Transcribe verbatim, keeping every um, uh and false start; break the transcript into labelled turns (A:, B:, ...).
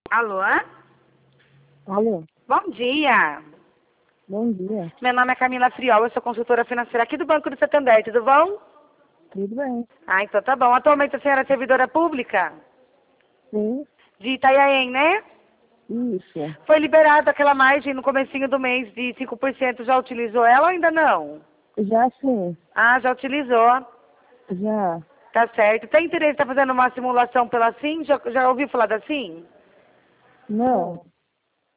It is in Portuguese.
A: Alô?
B: Alô,
A: Bom dia.
B: bom dia.
A: Meu nome é Camila Friol, eu sou consultora financeira aqui do Banco do Santander, tudo bom?
B: Tudo bem?
A: Ah, então tá bom. Atualmente a senhora é servidora pública
B: Sim,
A: de Itanhaém, né?
B: isso.
A: Foi liberada aquela margem no comecinho do mês de cinco por cento, já utilizou ela ou ainda não?
B: Já sim,
A: Ah, já utilizou.
B: já.
A: Tá certo. Tem interesse em estar fazendo uma simulação pela SIM? Já, já ouviu falar da SIM?
B: Não,